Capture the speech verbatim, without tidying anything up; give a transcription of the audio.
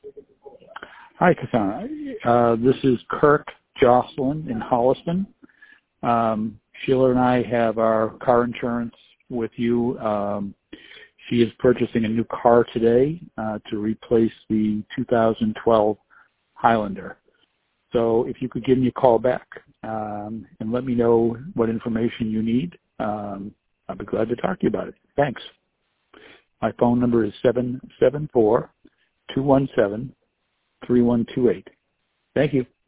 Hi, Cassandra. Uh, this is Kirk Jocelyn in Holliston. Um, Sheila and I have our car insurance with you. Um, she is purchasing a new car today uh, to replace the two thousand twelve Highlander. So if you could give me a call back um, and let me know what information you need, um, I'll be glad to talk to you about it. Thanks. My phone number is seven seven four, two one seven, three one two eight. Thank you.